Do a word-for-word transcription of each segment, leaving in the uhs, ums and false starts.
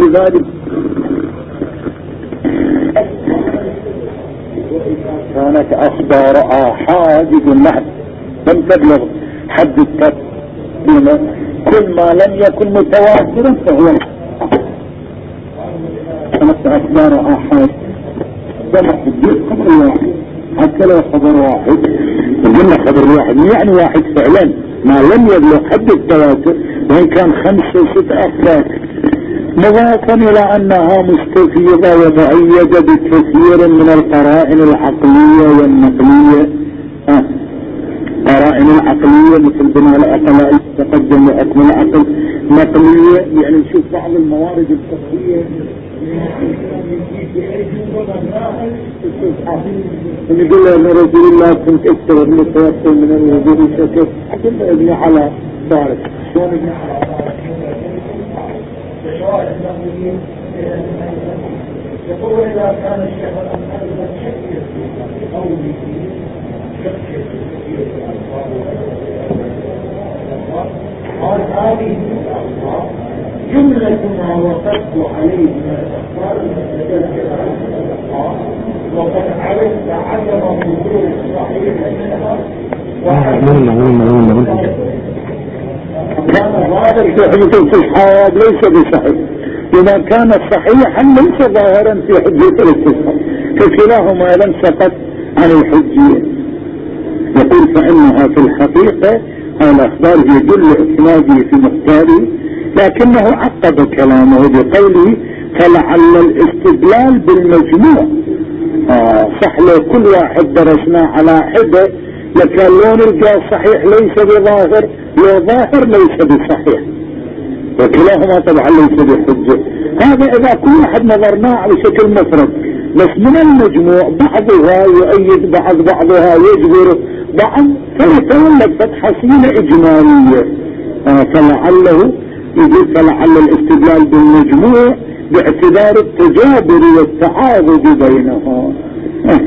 ولذلك كانت أخبار آحاد يقول نعم لم تبلغ حد التقديم، كل ما لم يكن متواترا فهو كانت أخبار آحاد ده محدود خبر واحد، حتى لو خبر واحد قلنا خبر واحد يعني واحد فعلا ما لم يبلغ حد التواتر، وإن كان خمسة ست أخبار، مضافا إلى أنها مستفيضة ومؤيدة بكثير من القرائن العقلية والنقلية. آه. قرائن العقلية مثل بناء العقلاء تقدم لحكم العقل، نقلية يعني نشوف بعض الموارد الفقهية نقول له ان رسول الله كنت اكثر من التوسل من الوجود شكل حكم ابني على بارك شلون ابني على يقول اذا كان الشيخ الامثال شكل في قوله شكل في قال هذه الأخبار جملة ما وقفت عليه من الأخبار المتجددة عن الأخبار، وقد عرفت عدم وجود الصحيح منها كان ظاهر في حجة الاستصحاب ليس بصحيح، وما كان صحيحا ليس ظاهرا في حجة الاستصحاب، فكلاهما لم سقط عن الحجية. يقول فإنها في الحقيقة الأخبار يدل إسناده في مختاره، لكنه عقب كلامه بقوله فلعل الاستدلال بالمجموع. آه صح لو كل واحد درسنا على حدة لكان لو نلقى صحيح ليس بظاهر، لو ظاهر ليس بصحيح، وكلاهما طبعا ليس بحجة. هذا إذا كل واحد نظرناه على شكل مفرد، بس من المجموع بعضها يؤيد بعض، بعضها يجبر بعض، فيتولد فتحصيلة إجمالية. آه فلعله يقول فلعل الاستدلال بالمجموع باعتبار التجابر والتعاضد بينها. آه.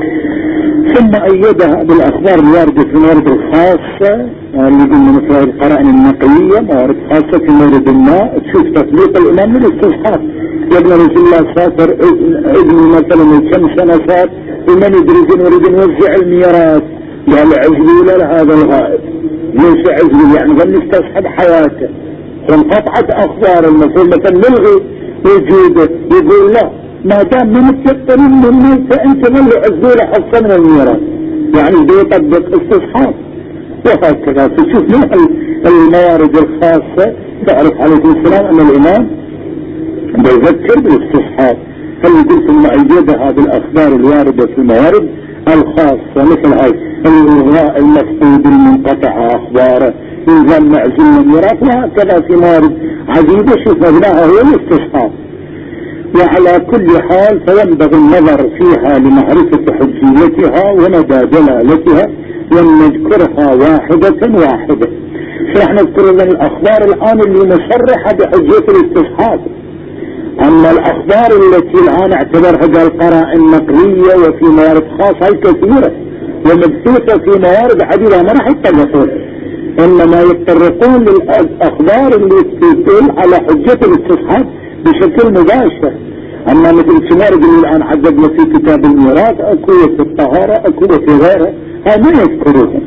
ثم أيدها بالأخبار الواردة في الموارد الخاصة، اللي قلنا مثل القرائن النقلية، موارد خاصة في مورد الماء، تشوف تطبيق الإمام للاستصحاب. يبنى رسول الله سافر ابني مثلا كم سنة صار ومن يدري نريد نوزع الميراث، قال عزلوا لهذا الغائب، ليش عزلوا يعني ظل يستصحب حياته، فانقطعت أخبار المفروض مثلا نلغي وجوده، يقول لا ما دام من التقريب من الميت فانت ظل عزلوا له حصة من الميراث، يعني بيطبق استصحاب. وهكذا تشوف من الموارد الخاصة تعرف عليه السلام ان الامام بيذكر بالاستصحاب، هل يقول ثم ايدها بالاخبار الواردة في الموارد الخاصة مثل هاي الغاء المفقود المنقطع اخباره، يلزم معزل الميراث، وهكذا في موارد عديدة شوف مبناها هو الاستصحاب. وعلى كل حال فينبغي النظر فيها لمعرفة حجيتها ومدى دلالتها، ونذكرها واحدة واحدة. فنحن نذكر من الأخبار الآن اللي مصرحة بحجية الاستصحاب، أما الأخبار التي الآن اعتبرها كالقرائن النقلية وفي موارد خاصة هي كثيرة ومبثوثة في موارد عديدة ما راح يتطرقون، إنما يتطرقون للأخبار اللي تدل على حجية الاستصحاب بشكل مباشر. اما مثل الموارد اللي الان عددنا في كتاب الميراث اكو في الطهارة اكو في غيرها هذا ما يذكروها.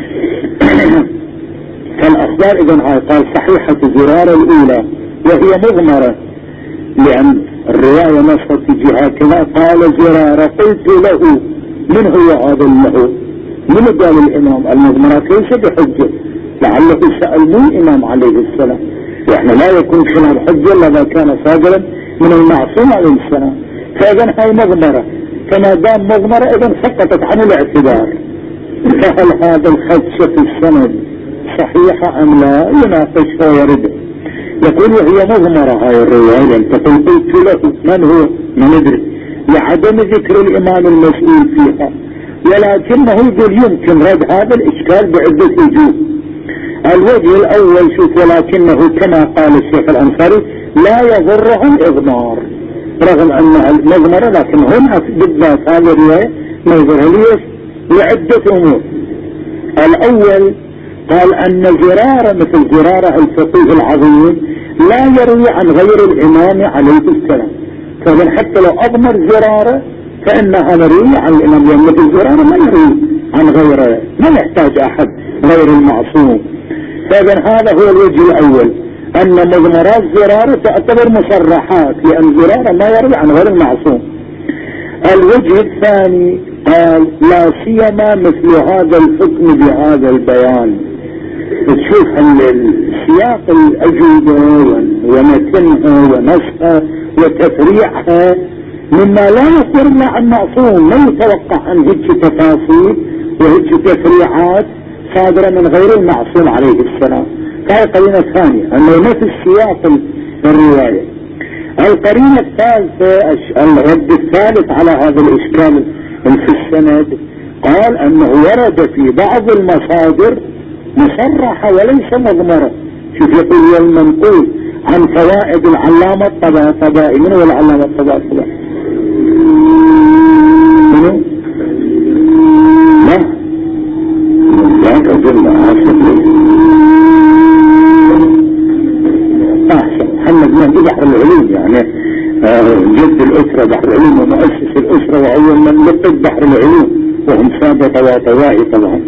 فالاخبار اذا هاي قال صحيحة زرارة الاولى وهي مضمرة، لان الرواية نصت في جهة كذا قال زرارة قلت له من هو هذا له؟ من قال الامام؟ المضمرات ليس بحجة، لعله سأل مو الامام عليه السلام، يعني لا يكون خلاف حجة الا اذا كان صادرا من المعصوم عليه السلام. فاذا هاي مضمرة، فما دام مضمرة اذا سقطت عن الاعتبار. فهل هذا الخدش في السند صحيحة ام لا؟ يناقش ويرد. يقول وهي مضمرة هاي الرواية، لان تقول قلت له من هو؟ ما ندري، لعدم ذكر الامام المسؤول فيها، ولكنه يقول يمكن رد هذا الاشكال بعدة وجوه. الوجه الاول شوف ولكنه كما قال الشيخ الانصاري لا يضرهم اضمار، رغم انها مضمرة لكن هنا بالذات هذه الرواية ما يضرها. ليش؟ لعدة امور. الاول قال ان زرارة مثل زرارة الفقيه العظيم لا يروي عن غير الإمام عليه السلام. فإذا حتى لو أضمر زرارة فإنها مروي عن الإمام، لأن الزرارة ما يروي عن غيره، ما يحتاج أحد غير المعصوم. فإذا هذا هو الوجه الأول، أن مضمرات زرارة تعتبر مصرحات، لأن زرارة ما يروي عن غير المعصوم. الوجه الثاني قال لا سيما مثل هذا الحكم بهذا البيان. تشوف السياق الأجوبة ومتنها ونسخها وتفريعها مما لا يصير إلا عن معصوم، ما يتوقع عن هيك تفاصيل وهيك تفريعات صادرة من غير المعصوم عليه السلام. هذه قرينة ثانية، أنه نفس سياق الرواية. القرينة الثالثة الرد الثالث على هذا الإشكال في السند، قال أنه ورد في بعض المصادر مصرحة وليس مضمرة. شوف يقول والمنقول عن فوائد العلامة الطباطبائي. من هو العلامة الطباطبائي؟ منو؟ لا لا أجل أحسن محمد مهدي بحر العلوم، يعني جد الأسرة بحر العلوم ومؤسس الأسرة وأول من لقب بحر العلوم، وهم سادة طباطبائي طبعا.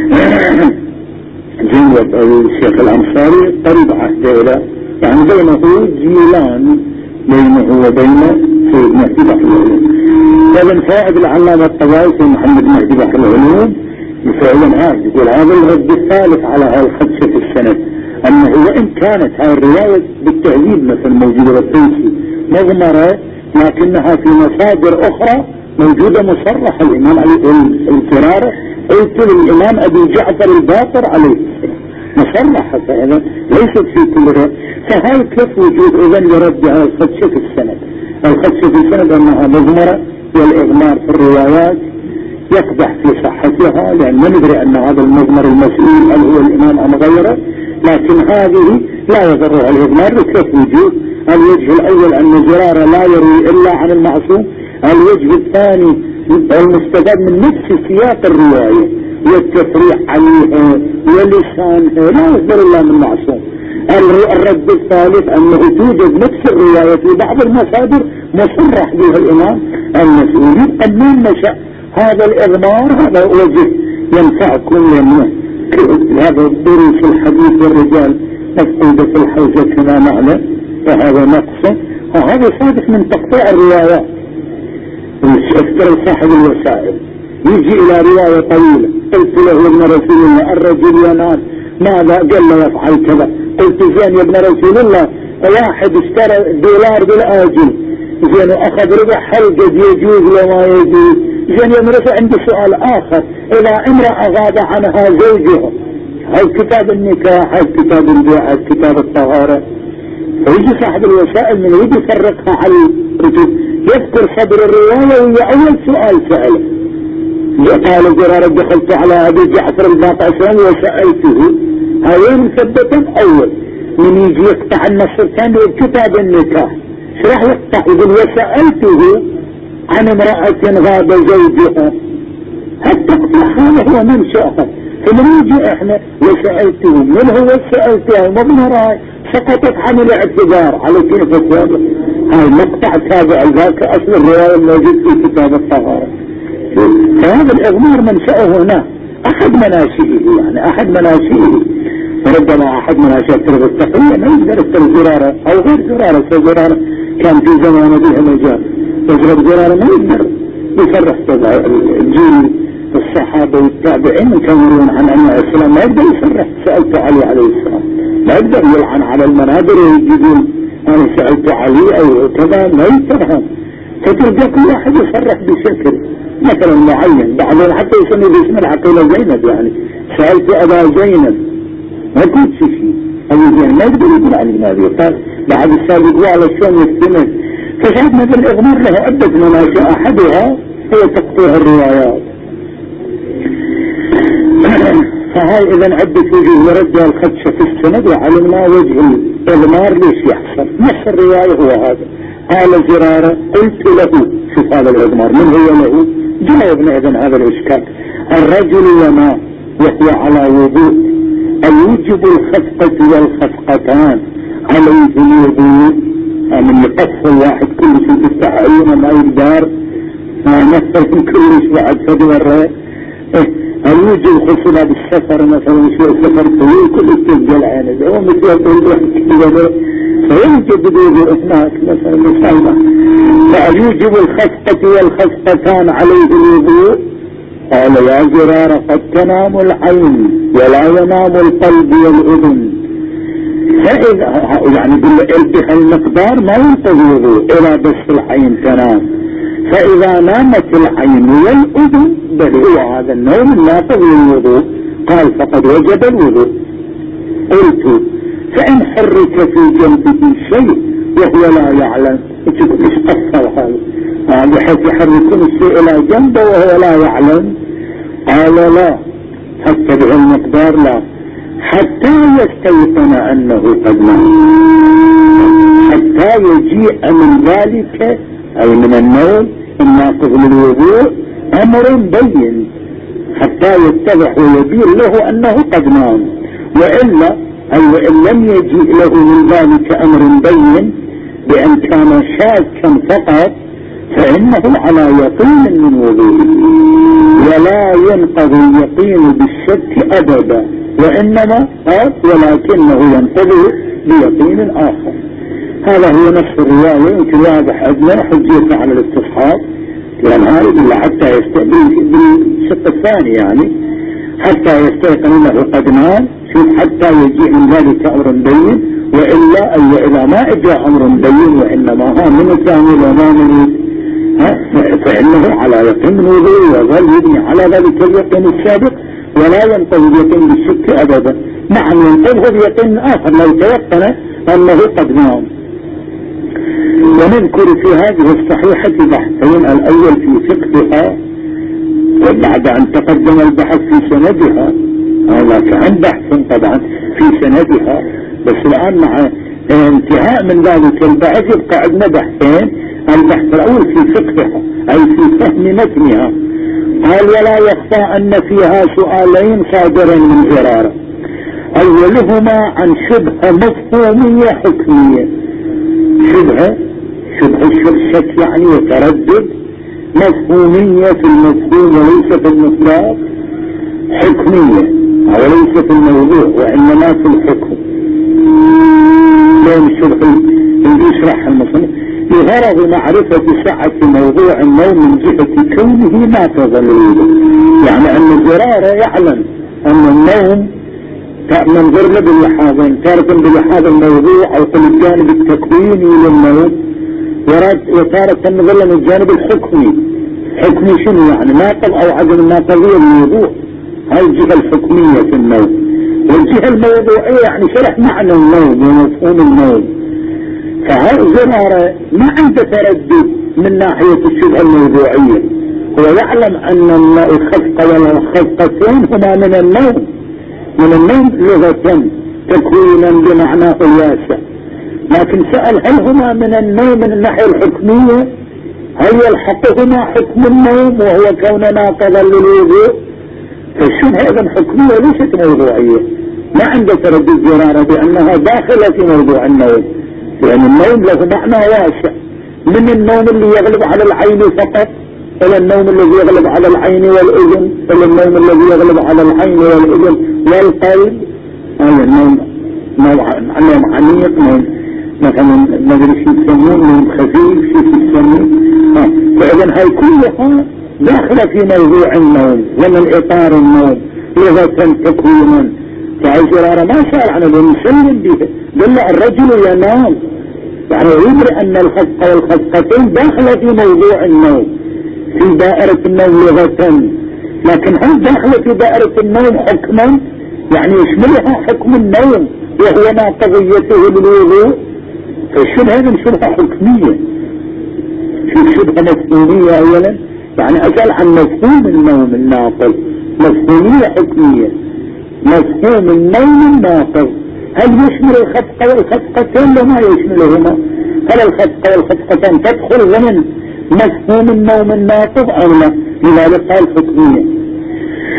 زين الشيخ الأنصاري قريب عهده إلى، يعني بينه جيلان بينه وبين سيد مهدي بحر العلوم. فمن فائد العلامة الطباطبائي محمد مهدي بحر العلوم فعلا هذا يقول هذا الرد الثالث على هذه الخدشة في السند، أنه وإن كانت هذه الرواية بالتهذيب مثل موجودة بالطيسي مضمرة، لكنها في مصادر أخرى موجودة مصرحة. الإمام علي الفرارة قلت للإمام أبي جعفر الباقر عليه السلام مصرحة، فإذا ليست في كل رواية. فهل كيف وجود إذن يرد على الخدشة في السند؟ الخدشة في السند أنها مضمرة، والإغمار في الروايات يقدح في صحتها، لأن ما ندري أن هذا المضمر المسؤول هل هو الإمام أم غيره، لكن هذه لا يضرها الإغمار لكيف وجود. الوجه الأول أن زرارة لا يروي إلا عن المعصوم. الوجه الثاني المستفاد من نفس سياق الرواية والتفريع عليها ولسانها لا يصدر إلا من المعصوم. الرد الثالث أنه توجد نفس الرواية في بعض المصادر مصرح بها الإمام المسؤول. يبقى من نشأ هذا الإغمار هذا وجه ينفعكم، لأنه هذا دروس الحديث والرجال مفقودة في الحوزة كما نعلم، فهذا نقص. وهذا صادق من تقطيع الروايات. افترى صاحب الوسائل يجي إلى رواية طويلة، قلت له يا ابن رسول الله الرجل ينام ماذا؟ قال له يفعل كذا. قلت زين يا ابن رسول الله واحد اشترى دولار بالآجل، زين أخذ ربع هل قد يجوز وما يجوز؟ زين يا ابن رسول عندي سؤال آخر، إذا امرأة غاب عنها زوجها هل كتاب النكاح هل كتاب البيع هل كتاب الطهارة؟ فيجي صاحب الوسائل من يجي يفرقها على الكتب يذكر صدر الرواية وهي أول سؤال سأله. قال زرارة دخلت على أبي جعفر الباقر وسألته هاوين مثبتا أول من يجي يقطع النص الثاني بكتاب النكاح شرح يقطع يقول وسألته عن امرأة غاب زوجها. هالتقطيع هذا هو منشأها. فمن يجي احنا وسألته من هو سألته مضمرة سقطت عن الاعتبار على كيف السابق. هاي مقطع تابع ذاك أصل الرواية الموجود في كتاب الطهارة. فهذا الإغمار منشأه هنا أحد مناشئه، يعني أحد مناشئه. فربما أحد مناشئ التربة التقوية ما يقدر يفتر زرارة أو غير زرارة. فزرارة كان في زمان بها مجال، فزرار زرارة ما يقدر يفرح تبع الجيل الصحابة والتابعين من كانوا يرون عن أنواع السلام ما يقدر يفرح. سألت علي عليه السلام ما يقدر يلعن على المنابر ويجيبون أنا سألت علي أو كذا، ما يفرهم. فتلقى كل واحد يصرح بشكل مثلا معين، بعضهم حتى يسمي باسم العقيلة زينب، يعني سألت أبا زينب ما كنت شيء أبو زينب ما يقدر يقول عن النبي. قال بعد السابق على الشام يستمر. فشاهدنا بالإغمار له عدة مناشئ أحدها هي تقطيع الروايات. فهاي إذا عدة وجه ورد الخدشة في السند، وعلمنا وجه الإغمار ليش يحصل. نفس الرواية هو هذا. قال زرارة قلت له شوف هذا الإغمار من هو له؟ جاوبنا إذن هذا الإشكال. الرجل وما وهو على وضوء أيوجب الخفقة والخفقتان عليه الوضوء، من يقص الواحد كل شيء يفتح عيونه ما يقدر ما نفسه كلش بعد فدورة. هل يوجد خصوصا بالسفر مثلا شيء سفر طويل كل يتجل عينه هو مثل يقول كذا فيوجد الوضوء هناك مثلا مثلا. فهل يوجب الخفقة والخفقتان عليه الوضوء؟ قال يا زرارة قد تنام العين ولا ينام القلب والأذن. فإذا يعني بالمقدار ما ينقضي الوضوء إلى بس العين تنام، فإذا نامت العين والأذن بل هو هذا النوم الناقض للوضوء. قال فقد وجب الوضوء. قلت فإن حرك في جنبه شيء وهو لا يعلم، مش قصر هذا بحيث يحركون الشيء إلى جنبه وهو لا يعلم. قال لا، حتى بالمقدار لا، حتى يستيقن أنه قد نام، حتى يجيء من ذلك أي من النوم الناقض للوضوء أمر بين، حتى يتضح ويبين له أنه قد نام. وإلا أي وإن لم يجيء له من ذلك أمر بين بأن كان شاكا فقط فإنه على يقين من وضوءه، ولا ينقضي اليقين بالشك أبدا، وإنما ولكنه ينقضي بيقين آخر. هذا هو نفس الرواية، يمكن واضح أدنى حجيتنا على الاستصحاب، لأن هذا إلا حتى يستيقن بالشق الثاني يعني حتى يستيقن أنه قد نام. شوف حتى يجيء من ذلك أمر بين، وإلا أي إذا ما إجاء أمر بين وإنما ها من الثاني وما من فإنه على يقين وضوء وظل يبني على ذلك اليقين السابق، ولا ينقضي اليقين بالشك أبدا. نعم ينقضه بيقين آخر لو تيقن أنه قد نام. ونذكر في هذه الصحيحة بحثين، الأول في فقهها وبعد أن تقدم البحث في سندها، هذا كان بحث طبعا في سندها، بس الآن مع انتهاء من ذلك البحث يبقى عندنا بحثين. البحث الأول في فقهها أي في فهم متنها. قال ولا يخفى أن فيها سؤالين صادرين من زرارة، أولهما عن شبهة مفهومية حكمية، شبهة شبهة الشك يعني وتردد، مفهومية في المفهوم وليس في المطلق، حكمية وليس في الموضوع وإنما في الحكم. لين الشبهة اللي يشرح المصنف بغرض معرفة سعة موضوع النوم من جهة كونه ناقضا للوضوء، يعني أن زرارة يعلم أن النوم منظر له باللحاظين، تارة بلحاظ الموضوع أو قل الجانب التكويني للنوم، وتارة نظر من الجانب الحكمي. حكمي شنو يعني؟ ناقض أو عدم الناقضية للوضوع، هاي الجهة الحكمية في النوم. والجهة الموضوعية يعني شرح معنى النوم ومفهوم النوم. فهذا زرارة ما عنده تردد من ناحية الشبهة الموضوعية، هو يعلم أن الخفقة والخفقتين هما من النوم، من النوم لغة تكوينا بمعناه الواسع، لكن سأل هل هما من النوم من الناحية الحكمية؟ هل يلحقهما حكم النوم وهو كون ناقضا للوضوء؟ فالشبهة إذن حكمية ليست موضوعية، ما عنده تردد زرارة بأنها داخلة في موضوع النوم، لأن النوم له معنى واسع، من النوم اللي يغلب على العين فقط إلى النوم الذي يغلب على العين والأذن، إلى النوم الذي يغلب على العين والأذن والقلب. هذا النوم نوم عميق، نوم مثلا ما ادري شو يسمون، نوم خفيف شو يسمون. فإذا هاي كلها داخلة في موضوع النوم ومن إطار النوم لغة تكوينا. فعزرارة ما سأل عن المسلم به، قال الرجل ينام، يعني يدري أن الخفقة والخفقتين داخلة في موضوع النوم في دائرة النوم لغة، لكن هل داخلة في دائرة النوم حكما؟ يعني يشملها حكم النوم وهو ما قضيته للوضوء. فالشبهة من شبهة حكمية، في شبهة مفهومية أولا، يعني أسأل عن مفهوم النوم الناقض، مفهومية حكمية. مفهوم النوم الناقض هل يشمل الخفقة والخفقتين وما يشملهما؟ هل الخفقة والخفقتين تدخل ضمن مفهوم النوم الناقض أو لا؟ لذلك قال حكمية.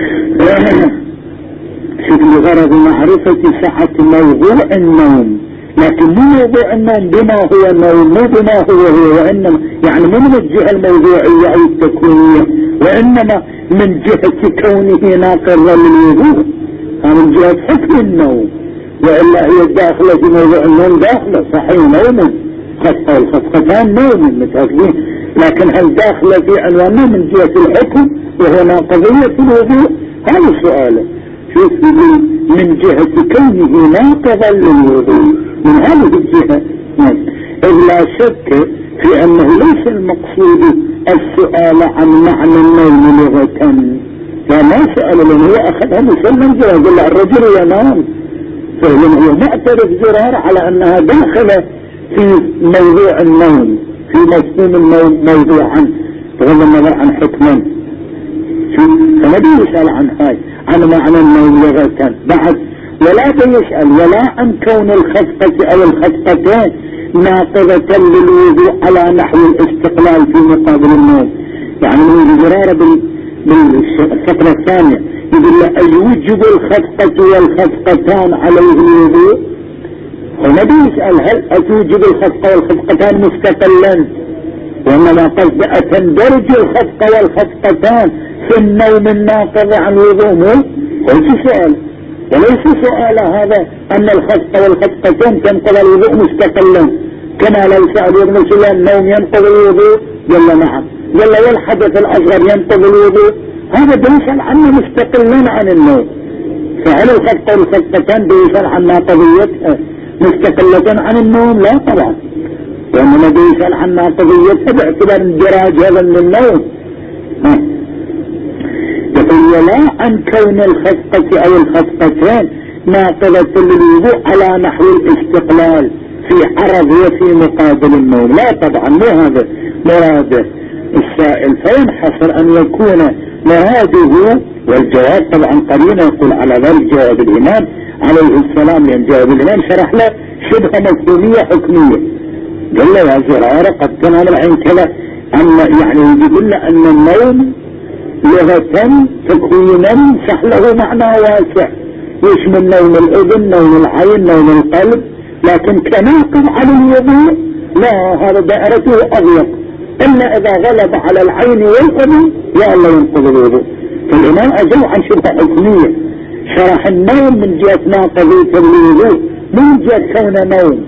شوف لغرض معرفة سعة موضوع النوم لكن مو موضوع النوم بما هو النوم، مو بما هو هو، وإنما يعني مو من الجهة الموضوعية أو التكوينية، وإنما من جهة كونه ناقضا للوضوء، من جهة حكم النوم. وإلا هي الداخلة في موضوع النوم داخلة صحيح نوم، خفقة والخفقتان نوم متأكدين، لكن هل داخلة في عنوانه من جهة الحكم وهو ناقضية الوضوء؟ هذا سؤاله. شوف من جهة كونه ناقضا للوضوء من هذه الجهة، إذ لا شك في أنه ليس المقصود السؤال عن معنى النوم لغة، فما سأل لأنه هو أخذها مسلم جواز. قال الرجل ينام، فهو معترف زرار على أنها داخلة في موضوع النوم، في مفهوم النوم موضوعا بغض النظر عن حكما. فما بيسأل عن هاي عن معنى النوم لغة بعد، ولا بيسأل ولا عن كون الخفقة أو الخفقتين ناقضة للوضوء على نحو الاستقلال في مقابل النوم. يعني من زرارة بالفقرة الثانية يقول له أيوجب الخفقة والخفقتان عليه الوضوء؟ هنا بيسأل هل أتوجب الخفقة والخفقتان مستقلا، وإنما قصد أتندرج الخفقة والخفقتان في النوم الناقض عن الوضوء؟ هو سؤال، وليس سؤال هذا أن الخفقة والخفقتين تنقض الوضوء مستقلا، كما لو سأل ابن سلام النوم ينقض الوضوء؟ قال نعم. قال والحدث الأصغر ينقض الوضوء؟ هذا بيسأل عنه مستقلا عن النوم. فهل الخفقة والخفقتان بيسأل عن ناقضيتها مستقلة عن النوم؟ لا طبعا، وإنما بيسأل عن ناقضيتها باعتبار اندراج هذا من النوم. يقول ولا عن كون الخفقة أو الخفقتين ناقضة للوضوء على نحو الاستقلال في عرض وفي مقابل النوم، لا طبعا مو هذا مراده السائل. فينحصر أن يكون مراده، والجواب طبعا قرينه يقول على ذلك جواب الإمام عليه السلام، لأن جواب الإمام شرح له شبه مفهومية حكمية. قال له يا زرارة قد كان العين كذا، أن يعني يقول له أن النوم لغة تكوينا صح له معنى واسع يشمل نوم الأذن، نوم العين، نوم القلب، لكن كناقض على الوضوء لا، هذا دائرته أضيق، إلا إذا غلب على العين والأذن يا الله ينقض الوضوء. فالإمام أجاب عن شبه حكمية، شرح النوم من جهة ناقضية الوضوء من جهة كون نوم.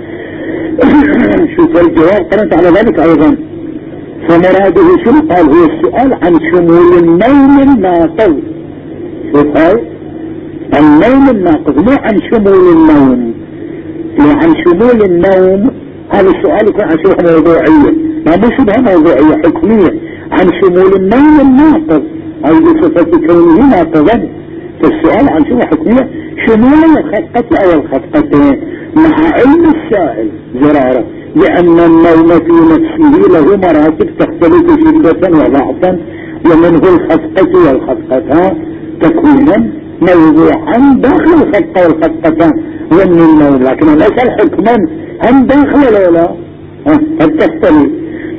شوف الجواب قرنت على ذلك أيضا. فمراده شنو؟ قال هو السؤال عن شمول النوم الناقض. شوف هاي النوم الناقض مو عن شمول النوم، عن شمول النوم. هذا السؤال يكون عن شبه موضوعية، ما مو شبه موضوعية حكمية، عن شمول النوم الناقض أي بصفة كونه ناقضا. فالسؤال عن شبه حكمية شمول الخفقة أو الخفقتين، مع علم السائل زرارة لأن النوم في نفسه له مراتب تختلف شدة وضعفا، ومنه الخفقة والخفقتان تكوينا موضوعا داخل الخفقة والخفقتان ومن النوم، لكن الأسأل حكما هم داخل ولا لا؟ قد تختلف.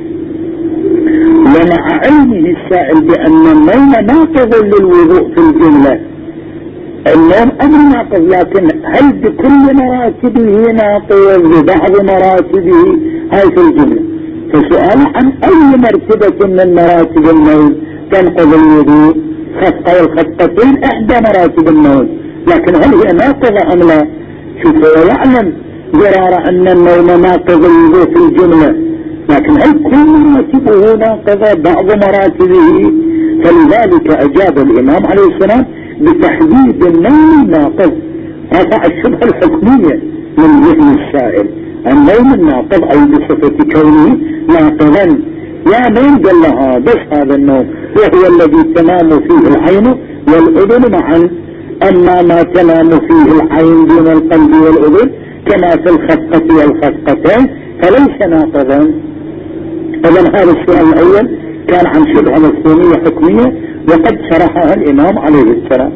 ومع علمه السائل بأن النوم ناقض للوضوء في الجملة، النوم أمر ناقض، لكن هل بكل مراتبه ناقض ببعض مراتبه؟ هاي في الجملة. فسؤال عن أي مرتبة من مراتب النوم تنقض الوضوء؟ خفقة والخفقتين إحدى مراتب النوم، لكن هل هي ناقضة أم لا؟ شوف هو يعلم زرارة أن النوم ناقض الوضوء في الجملة، لكن هل كل مراتبه ناقضة؟ بعض مراتبه. فلذلك أجاب الإمام عليه السلام بتحديد النوم الناقض، رفع الشبهة الحكمية من ذهن السائل. النوم الناقض أي بصفة كونه ناقضا. يا نوم قال لها بس هذا النوم وهو الذي تنام فيه العين والأذن معا، أما ما تنام فيه العين دون القلب والأذن كما في الخفقة والخفقتين فليس ناقضا. إذن هذا السؤال الأول كان عن شبهة مفهومية حكمية وقد شرحها الإمام عليه السلام.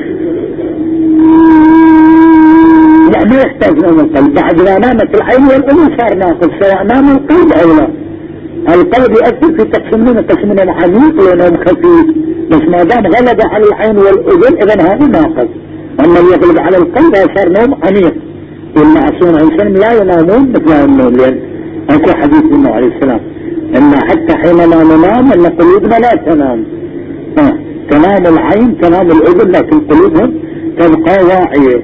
لا ما يحتاج نوم القلب، بعد ما نامت العين والأذن صار ناقض سواء نام القلب أو لا. القلب يؤثر في تقسيمين، قسم عميق لنوم خفيف، بس ما دام غلب على العين والأذن إذن هذا ناقض. أما يغلب على القلب صار نوم عميق، والمعصوم عليه السلام لا ينامون مثل النوم، لأن أكو حديث منه عليه السلام أن حتى حينما ننام أن قلوبنا لا تنام، آه. تنام العين تنام الأذن لكن قلوبهم تبقى واعية.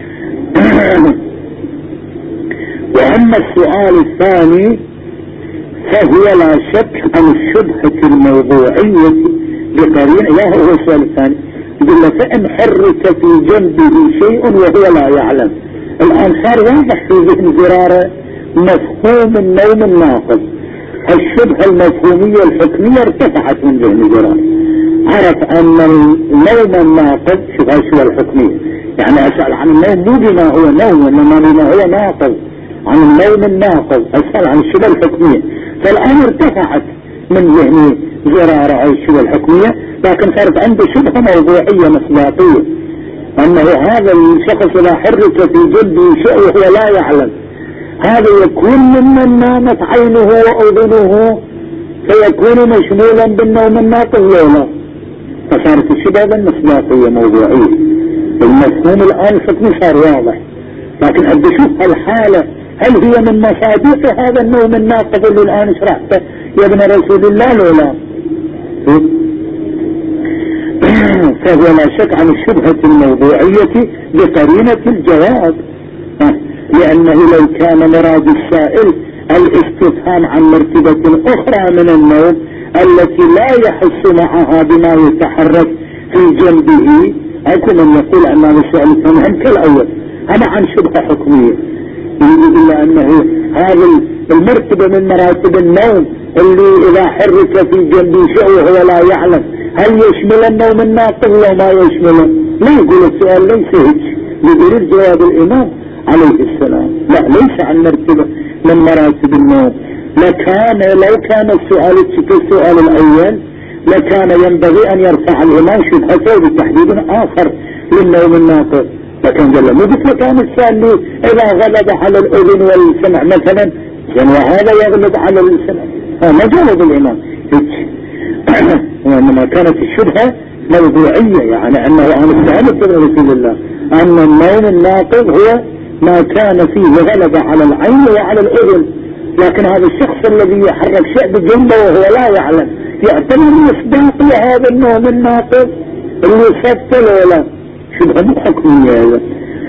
وأما السؤال الثاني فهو لا شك عن الشبهة الموضوعية بقرينة. لا هو السؤال الثاني يقول له فإن حرك في جنبه شيء وهو لا يعلم. الآن صار واضح في ذهن زرارة مفهوم النوم الناقض، الشبهة المفهومية الحكمية ارتفعت من ذهن زرارة، عرف أن النوم الناقض شبهة الشبهة الحكمية، يعني أسأل عن النوم مو بما هو نوم وإنما بما هو ناقض، عن النوم الناقض أسأل عن الشبهة الحكمية. فالآن ارتفعت من ذهن زرارة أو الشبهة الحكمية، لكن صارت عنده شبهة موضوعية مصداقية أنه هذا الشخص لا حرك في جنبه شيء وهو لا يعلم، هذا يكون ممن نامت عينه وأذنه فيكون مشمولا بالنوم الناقض ولا. فصارت الشبهة المصداقية موضوعية. المفهوم الآن الحكمي صار واضح، لكن أبدي شوف الحالة هل هي من مصادق هذا النوم الناقض اللي الآن شرحته يا ابن رسول الله ولا؟ فهو لا شك عن الشبهة الموضوعية بقرينة الجواب، لأنه لو كان مراد السائل الاستفهام عن مرتبة أخرى من النوم التي لا يحس معها بما يتحرك في جنبه، أكو من يقول أن هذا السؤال الثاني كالأول أنا عن شبهة حكمية، إلا أنه هذه المرتبة من مراتب النوم اللي إذا حرك في جنبه شيء وهو لا يعلم هل يشمل النوم الناقض ولا ما يشمله؟ لا يقول السؤال ليس هيك، يقول جواب الإمام عليه السلام لا ليس عن مرتبة من مراتب النوم. لكان لو كان السؤال السؤال الأول لكان ينبغي أن يرفع الإمام شبهته بتحديد آخر للنوم الناقض، لكن قال له مو مثل كان السؤال لي إذا غلب على الأذن والسمع مثلا وهذا يغلب على السمع، ما جاوب الإمام هيك. وإنما كانت الشبهة موضوعية، يعني أنه أنا استعلت برسول الله أن النوم الناقض هو ما كان فيه غلبة على العين وعلى الأذن، لكن هذا الشخص الذي يحرك شيء بجنبه وهو لا يعلم يعتبر مصداق هذا النوم الناقض اللي ثبت ولا شبهة مو حكمية هذا.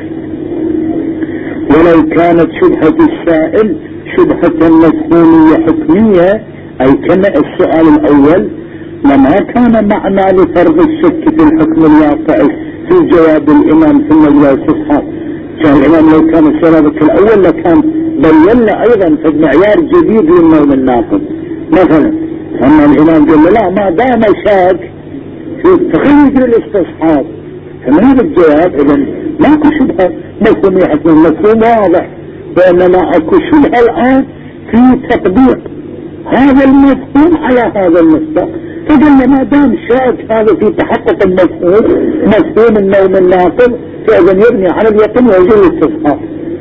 ولو كانت شبهة السائل شبهة مفهومية حكمية أي كما السؤال الأول لما كان معنى لفرض الشك في الحكم الواقع في جواب الإمام ثم جواب الصحاب. كان الإمام لو كان السؤال الأول لكان بينا أيضا في معيار جديد للنوم الناقض مثلا، أما الإمام قال له لا ما دام شاك تخرج للاستصحاب، فمن هذا الجواب إذن ماكو شبهة مفهومية حكمية، مفهوم واضح، وإنما أكو شبهة الآن في تطبيق هذا المفهوم على هذا المصداق. فقال ما دام شاك هذا في تحقق المفهوم مفهوم النوم الناقض فإذن يبني على اليقين ويجب الاستصحاب.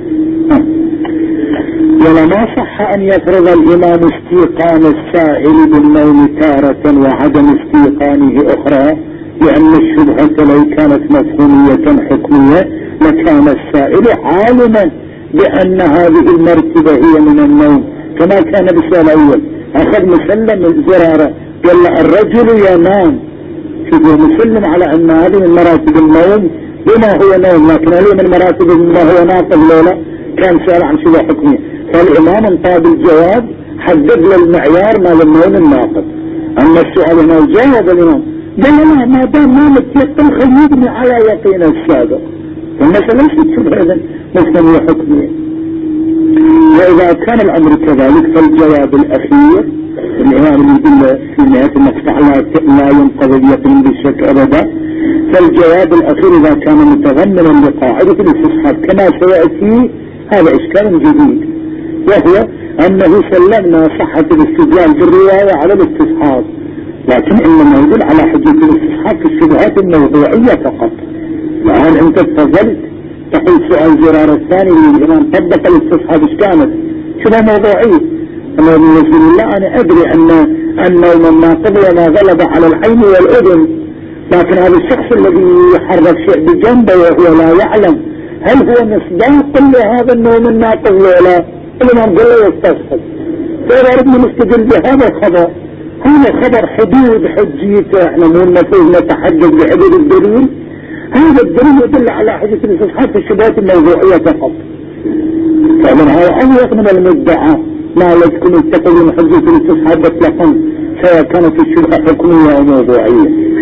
ولما صح أن يفرض الإمام استيقان السائل بالنوم تارة وعدم استيقانه أخرى، لأن الشبهة لو كانت مفهومية حكمية لكان السائل عالما بأن هذه المرتبة هي من النوم كما كان بالسؤال الأول. أخذ مسلم الزرارة قال الرجل ينام، شوفوا مسلم على أن هذه من مراتب النوم بما هو نوم، لكن هذه من مراتب ما هو ناقض لولا كان سؤال عن شبهة حكمية. فالإمام انطاب الجواب حدد للمعيار مال النوم الناقض. أما السؤال هنا جاوب الإمام قال لا ما دام ما متيقن خل يبني على يقين السابق، فالمسألة ليست شبهة مفهومية حكمية. وإذا كان الأمر كذلك فالجواب الأخير الإمام يقول في نهاية المقطع لا ينقض اليقين بالشك أبدا، فالجواب الأخير إذا كان متضمنا لقاعدة الاستصحاب كما سيأتي هذا إشكال جديد، وهو أنه سلمنا صحة الاستدلال بالرواية على الاستصحاب، لكن إنما يدل على حجة الاستصحاب في الشبهات الموضوعية فقط. الآن أنت تفضلت تقول سؤال زرار الثاني للإمام طبق الاستصحاب إيش كانت؟ شبهة موضوعية. أما من رسول الله أنا أدري أن النوم الناقض وما غلب على العين والأذن، لكن هذا الشخص الذي يحرك شيء بجنبه وهو لا يعلم هل هو مصداق لهذا النوم الناقض ولا؟ الإمام قال له يستصحب. فإذا أردنا نستدل بهذا الخبر، هذا خبر حدود حجيته، احنا مو المفروض نتحدث بحدود الدليل. هذا الدليل يدل على حجة الاستصحاب في الشبهات الموضوعية فقط. فمن هذا أوثق من المدعى ما لكم يتقلون حجة الاستصحاب مطلقا سواء كانت الشبهة حكمية أو موضوعية.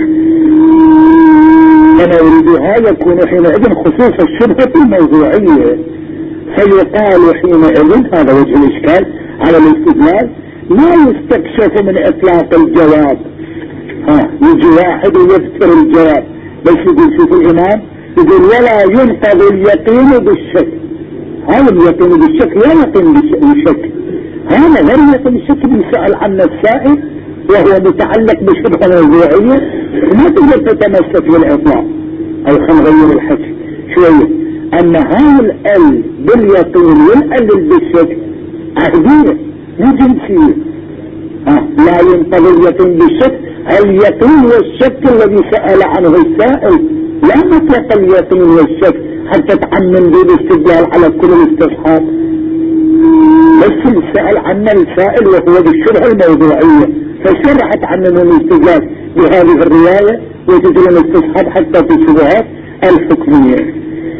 أنا أريدها يكون حينئذ خصوص الشبهة الموضوعية، فيقال حينئذ هذا وجه الإشكال على الاستدلال لا يستكشف من إطلاق الجواب. ها يجي واحد ويذكر الجواب بس يقول شوف الإمام يقول ولا ينقض اليقين بالشك. هذا اليقين بالشك لا يقين بالشك، هذا غير يقين بالشك بيسأل عنه السائل وهو متعلق بشبهة موضوعية، ما تقدر تتمسك بالإطلاق. أو خلينا نغير الحكي شوية، أن هاي الأل باليقين والأل بالشك عهدية مو جنسية. ها لا ينقض اليقين بالشك، اليقين والشك الذي سأل عنه السائل لا مطلق اليقين والشك حتى تعمم به الاستدلال على كل الاستصحاب، بس سأل عنه السائل وهو بالشبهة الموضوعية، فشرحت عنه الاستدلال بهذه الرواية وتجري الاستصحاب حتى في الشبهات الحكمية.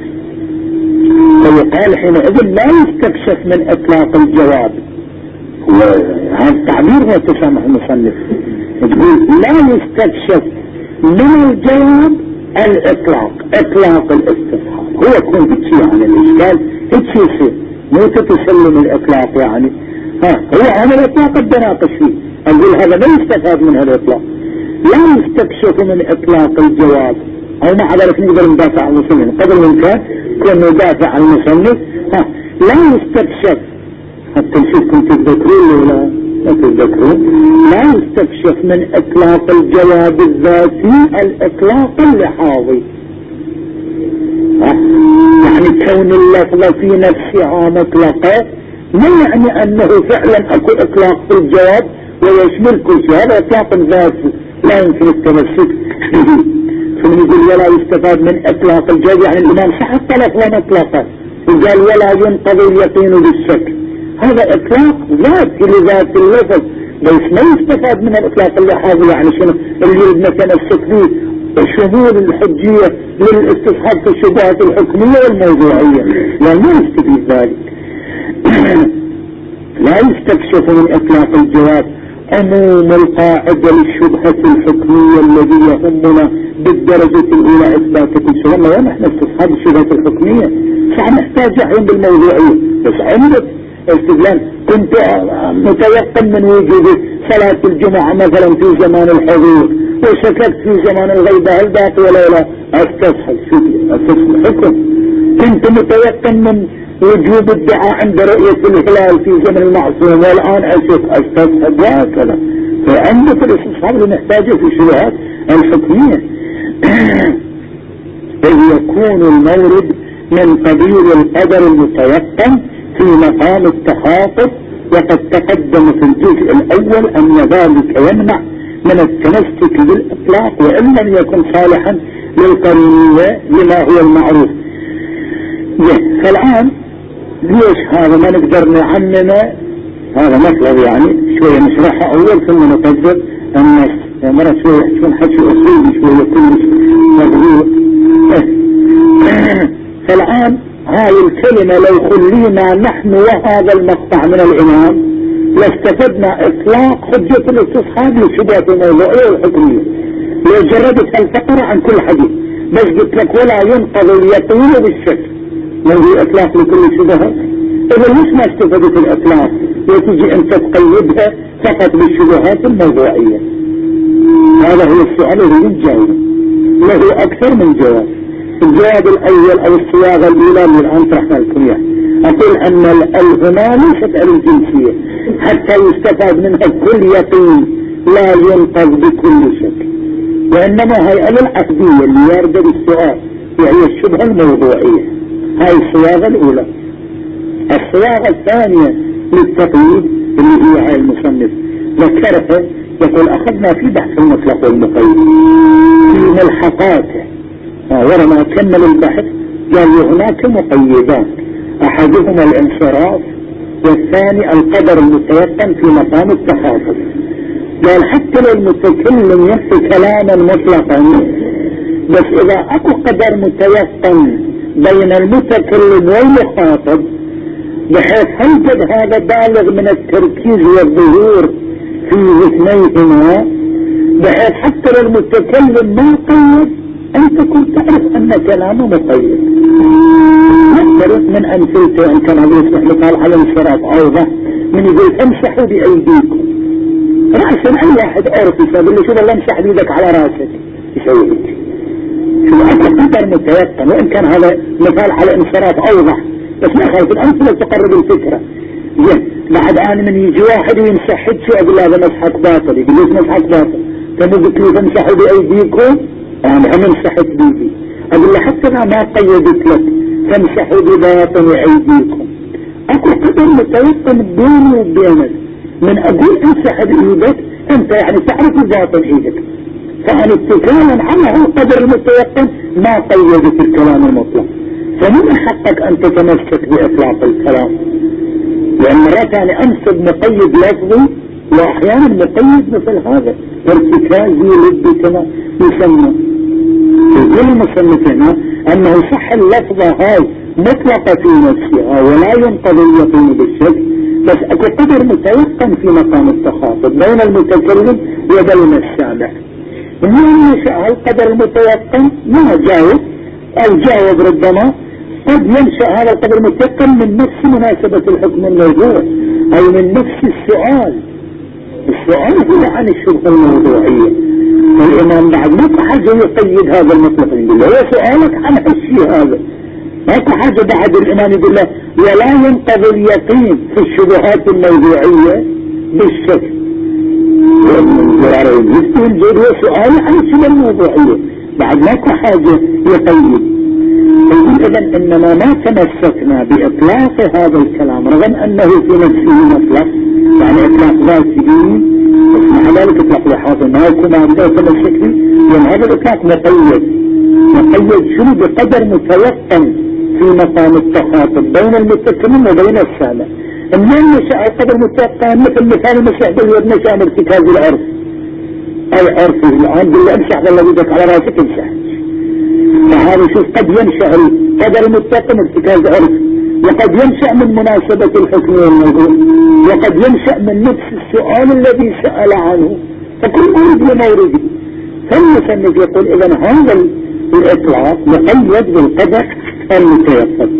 فيقال حينئذ لا يستكشف من إطلاق الجواب. هذا التعبير هو تسامح المصنف، تقول لا يستكشف من الجواب الإطلاق، إطلاق الاستصحاب. هو يكون هيك يعني الإشكال هيك يصير، مو تتسلم الإطلاق يعني. ها هو هذا الإطلاق الدناقش فيه، أقول هذا ما يستفاد من هذا الإطلاق. لا يستكشف من إطلاق الجواب، أو مع ذلك نقدر ندافع عن المصنف قدر الإمكان كون ندافع عن المصنف. ها لا يستكشف، حتى نشوفكم تتذكرون ولا لا تتذكرون، لا يستكشف من إطلاق الجواب الذاتي الإطلاق اللحاظي. يعني كون اللفظة في نفسها مطلقة ما يعني أنه فعلا أكو إطلاق في الجواب ويشمل كل شيء، هذا إطلاق ذاتي لا يمكن التمسك به. ثم يقول ولا يستفاد من إطلاق الجواب، يعني الإمام حتى لفظة مطلقة وقال ولا ينقضي اليقين بالشك، هذا إطلاق ذاتي لذات اللفظ، بس ما يستفاد من الإطلاق اللحاظي. يعني شنو اللي نتمسك به؟ شمول الحجية للاستصحاب في الشبهات الحكمية والموضوعية، يعني ما يستفيد ذلك. لا يستكشف من إطلاق الجواب عموم القاعدة للشبهة الحكمية الذي يهمنا بالدرجة الأولى إثبات كل شيء. والله ونحن استصحاب الشبهة الحكمية فنحتاج عين بالموضوعية، بس عندك استدلال كنت متيقن من وجود صلاة الجمعة مثلا في زمان الحضور وشككت في زمان الغيبة هل باقي ولا لا، استصحب شوف استصحب الحكم. كنت متيقن من وجوب الدعاء عند رؤية الهلال في زمن المعصوم والآن أشك استصحب، وهكذا. فعندك الاستصحاب اللي نحتاجه في الشبهات الحكمية. إذ يكون المورد من قبيل القدر المتيقن في مقام التخاطب، وقد تقدم في الجزء الأول أن ذلك يمنع من التمسك بالإطلاق وإن لم يكن صالحا للقرينية لما هو المعروف. فالآن ليش هذا ما نقدر نعمم هذا مطلب، يعني شوية نشرحها أول ثم نقدر الناس، يعني مرة شوية يحكون حكي أصولي شوية كلش مضبوط. فالآن هاي الكلمة لو خلينا نحن وهذا المقطع من الإمام لاستفدنا إطلاق حجة الاستصحاب للشبهة الموضوعية والحكمية، لو جردت الفقرة عن كل حديث بس قلت لك ولا ينقض اليقين بالشك وهي إطلاق لكل شبهة. إذا ليش ما استفدت الإطلاق وتجي أنت تقيدها فقط بالشبهات الموضوعية؟ هذا هو السؤال الذي يجاوب له أكثر من جواب. الجواب الأول أو الصياغة الأولى اللي الآن طرحنا لكم إياها، أقول أن الأل هنا ليست أل الجنسية حتى يستفاد منها كل يقين لا ينقض بكل شك، وإنما هي أل العهدية اللي يرد بالسؤال وهي الشبهة الموضوعية. هاي الصياغة الأولى. الصياغة الثانية للتقييد اللي هي هاي المصنف ذكرها، يقول أخذنا في بحث المطلق والمقيد في ملحقاته ولما كمل البحث قال هناك مقيدات، احدهما الانصراف والثاني القدر المتيقن في مقام التخاطب. قال حتى لو المتكلم يحكي كلاما مطلقا، بس اذا اكو قدر متيقن بين المتكلم والمخاطب بحيث هيجد هذا بالغ من التركيز والظهور في ذهنيهما، بحيث حتى لو المتكلم ما قيد انت كنت تعرف ان كلامه مقيد. نفترض من امثلته ان كان هذا يسمح لقال على انصراف اوضح من يقول امسحوا بايديكم رأسا. اي واحد عرف يقول له شو الله امسح بيدك على راسك يسوي هيك. شو اكو قدر متيقن، وان كان هذا مثال على انصراف اوضح بس ما خالف الامثله تقرب الفكره. زين بعد ان من يجي واحد يمسح شو اقول له هذا مسحك باطل، يقول ليش مسحك باطل؟ كم قلت لي تمسحوا بايديكم يعني انا مسحت بيدي. اقول له حتى انا ما قيدت لك تمسحوا بباطن ايديكم. اكو قدر متيقن بيني وبينك من اقول امسح بايدك انت يعني تعرف باطن ايدك، فانا اتكالا على القدر المتيقن ما قيدت الكلام المطلق. فمن حقك ان تتمسك باطلاق الكلام، لان مرات انا انسب مقيد لفظي واحيانا مقيد مثل هذا ارتكازي لدي كما يسمى في كل مصنفنا انه صح اللفظة هاي مطلقة في نفسها ولا ينقضي اليقين بالشك، بس اكو قدر متيقن في مقام التخاطب بين المتكلم وبين السامع. من ينشأ هالقدر المتيقن ما جاوب او جاوب ربما قد ينشأ هذا القدر المتيقن من نفس مناسبة الحكم الموضوع او من نفس السؤال. السؤال هو عن الشبهة الموضوعية، والامام بعد ما حاجة يقيد هذا المطلق يقول له هو سؤالك عن الشيء هذا، ماكو حاجة بعد الامام يقول له ولا ينقضي اليقين في الشبهات الموضوعية بالشك. هو سؤال عن الشبهة الموضوعية بعد ماكو حاجة يقيد. يقول اذا انما ما تمسكنا باطلاق هذا الكلام رغم انه في نفسه مطلق يعني اطلاق ذاتي، بس مع ذلك اطلاق لحاظه ما يكون عنده تمسك به، لان هذا الاطلاق مقيد. مقيد شنو؟ بقدر متيقن في مقام التخاطب بين المتكلم وبين السامع. منين نشأ القدر متيقن؟ مثل مثال المسح باليد نشأ من ارتكاز العرف. اي عرفه الان بالله امسح بالله بيدك على راسك امسح. فهذا شوف قد ينشأ القدر المتيقن ارتكاز عرف، وقد ينشأ من مناسبة الحكم والموضوع، وقد ينشأ من نفس السؤال الذي سأل عنه، فكل مورد لمورده. فالمصنف يقول اذا هذا الاطلاق مقيد بالقدر المتيقن.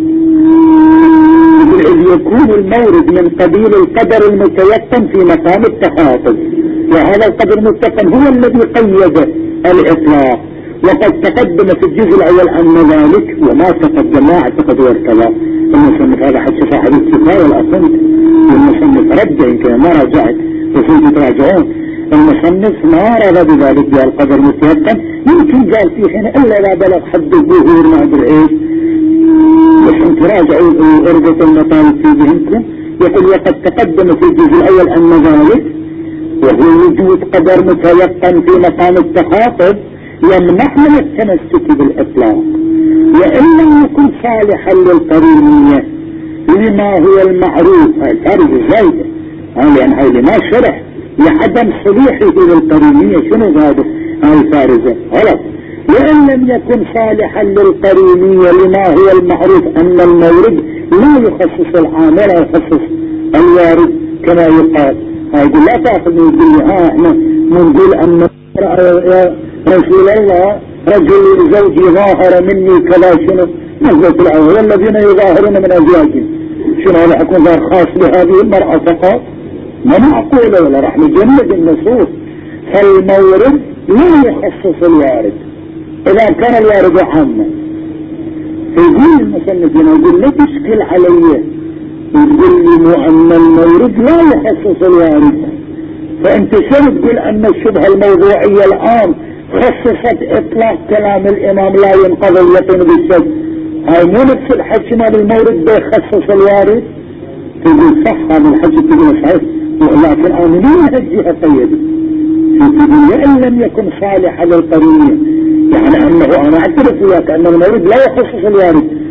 إذ يكون المورد من قبيل القدر المتيقن في مقام التخاطب، وهذا القدر المتيقن هو الذي قيد الإطلاق. وقد تقدم في الجزء الأول أن ذلك وما تقدم ما اعتقد وارتضى. المصنف هذا حتى صاحب الكفاية والأصنف، والمصنف رد يمكن ما رجعت وكنت تراجعون. المصنف ما رضى بذلك بالقدر المتيقن، يمكن قال فيه هنا إلا لا بلغ حد الظهور ما أدري إيش، بس انت راجعوا ارجة المطالب في ذهنكم. يقول وقد تقدم في الجزء الاول ان ذلك وهو وجود قدر متيقن في مقام التخاطب يمنح من التمسك بالاطلاق، وان لم يكن صالحا للقرينية لما هو المعروف. هاي فارغة زايدة، لان هاي لما شرح لعدم صليحه للقرينية. شنو هذا؟ هاي فارغة غلط. وإن لم يكن صالحا للقرينية لما هو المعروف أن المورد لا يخصص العام ولا يخصص الوارد كما يقال. هيقول لا تأخذ من يقول لي ها احنا نقول أن يا رسول الله رجل زوجي ظاهر مني كذا شنو نزلت العام، والذين يظاهرون من أزواجهم شنو هذا حكم ظاهر خاص بهذه المرأة فقط؟ ما معقولة ولا راح نجمد النصوص. فالمورد لا يخصص الوارد إذا كان الوارد عاما. فيقول المصنف هنا يقول لا تشكل علي، يقول لي أن المورد لا يخصص الوارد، فأنت شو تقول أن الشبهة الموضوعية الآن خصصت إطلاق كلام الإمام لا ينقضي اليقين بالشك؟ هاي مو نفس الحكي مال المورد بيخصص الوارد. تقول صح هذا الحكي تقول صحيح، ولكن أنا من الجهة قيدي تقول وإن لم يكن صالحا للقرينية، يعني أنه أنا أعترف وياك أن المورد لا يخصص الوارد،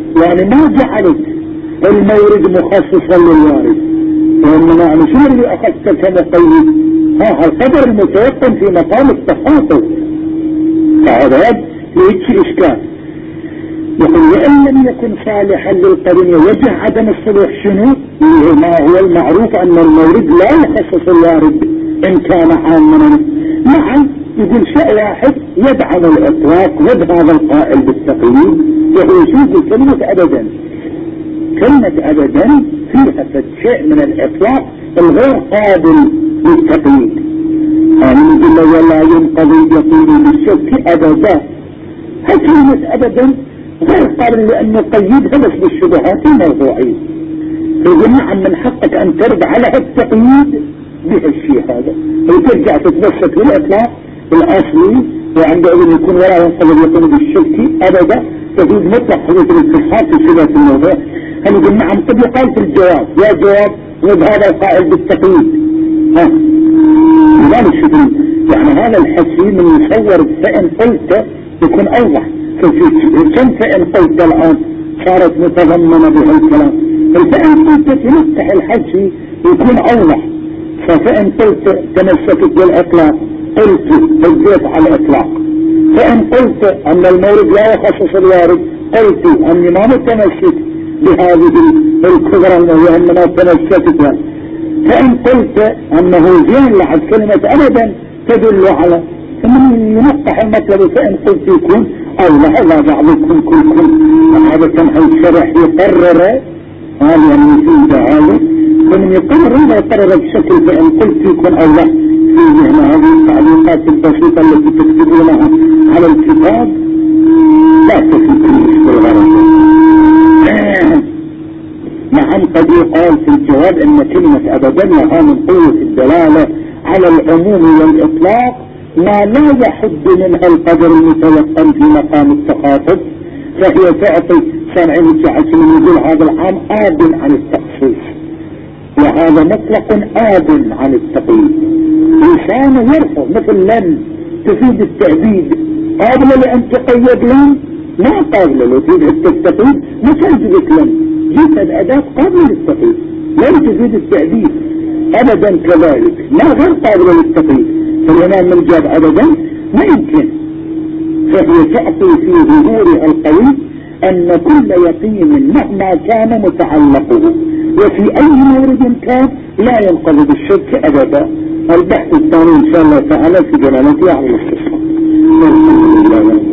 يعني ما جعلت المورد مخصصا للوارد، وإنما يعني شنو اللي أخذت كمقيد؟ ها القدر المتيقن في مقام التخاطب. فهذا يجي إشكال. يقول وإن لم يكن صالحا للقرين وجه عدم الصلوح شنو؟ ما هو المعروف أن المورد لا يخصص الوارد إن كان عاما. نعم يقول شيء واحد يدعم الإطلاق وذ هذا القائل بالتقييد، وهو يشوف كلمة أبدا. كلمة أبدا فيها شيء من الإطلاق الغير قابل للتقييد. يعني يقول له ولا ينقضي اليقين بالشك أبدا. كلمة أبدا غير قابل لأن نقيدها بس بالشبهات الموضوعية. فيقول نعم من حقك أن ترد على التقييد بهالشيء هذا، وترجع تتمسك بالإطلاق الأصلي، وعندئذ يكون ولا ينقضي اليقين بالشك أبدا، تجوز مطلق حدوث الاتصال في شبهة الموضوع. هل يقول نعم قد يقال في الجواب يا جواب وذ هذا القائل بالتقييد. ها لذلك شكرا يعني هذا الحسين من يصور فإن قلت يكون أوضح. كم فإن قلت الآن صارت متضمنة بهالكلام، فإن قلت تنفتح الحسي يكون أوضح. فإن قلت تمسكت بالإطلاق قلت بديت على الإطلاق. فإن قلت أن المورد لا يخصص الوارد قلت أني ما متمسك بهذه الكبرى وهي أننا تمسكتها. فإن قلت أنه زين لعد كلمة أبدا تدل على ثم ينقح المطلب. فإن قلت يكون أوضح. لا بعضكم كلكم هذا كان الشرح يقرر قال يعني يفيد هذا فمن يقرر إذا يقرر بشكل. فإن قلت يكون أوضح في ذهن هذه التعليقات البسيطة التي تكتبونها على الكتاب لا تفيد بالغرض. نعم قد يقال في الجواب ان كلمة ابدا لها من قوة الدلالة على العموم والاطلاق ما لا يحد منها القدر المتيقن في مقام التخاطب، فهي تعطي سمع متعة من يقول هذا العام آب عن التخصيص وهذا مطلق آب عن التقييد. إنسان يرفض مثل لن تفيد التعبيد قابلة لأن تقيد لن ما قابلة لو تفيد التقييد ما تجدك لن جيت الأداة قابلة للتقييد لن تفيد التعبيد أبدا كذلك ما غير قابلة للتقييد. فالإمام من جاب أبدا ما يمكن. فهي تعطي في ظهورها القوي أن كل يقين مهما كان متعلقه وفي أي مورد كان لا ينقض بالشك أبدا. البحث الثاني إن شاء الله تعالى في جلالته على الاختصار.